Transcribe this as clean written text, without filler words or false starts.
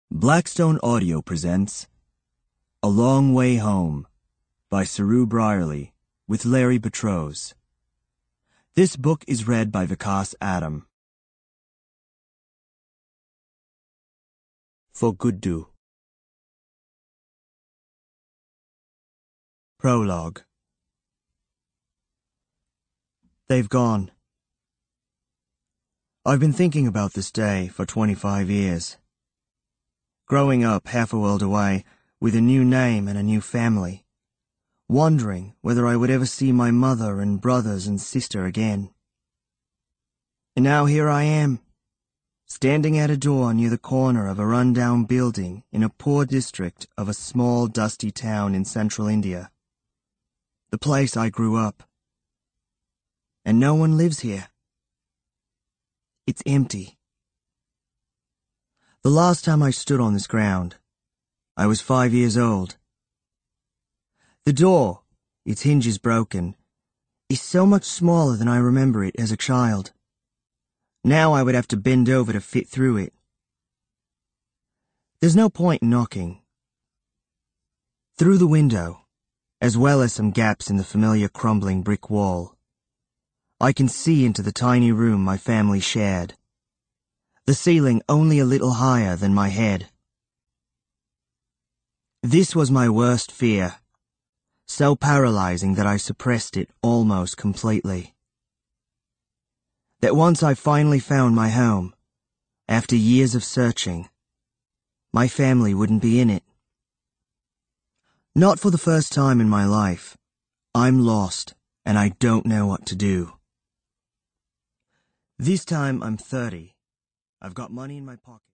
Blackstone Audio presents A Long Way Home by Saroo Brierley with Larry Betrose. This book is read by Vikas Adam. For Guddu. Prologue. They've gone. I've been thinking about this day for 25 years. Growing up half a world away, with a new name and a new family, wondering whether I would ever see my mother and brothers and sister again. And now here I am, standing at a door near the corner of a run-down building in a poor district of a small, dusty town in central India. The place I grew up. And no one lives here. It's empty. The last time I stood on this ground, I was 5 years old. The door, its hinges broken, is so much smaller than I remember it as a child. Now I would have to bend over to fit through it. There's no point in knocking. Through the window, as well as some gaps in the familiar crumbling brick wall, I can see into the tiny room my family shared. The ceiling only a little higher than my head. This was my worst fear, so paralyzing that I suppressed it almost completely. That once I finally found my home, after years of searching, my family wouldn't be in it. Not for the first time in my life, I'm lost and I don't know what to do. This time I'm 30. I've got money in my pocket.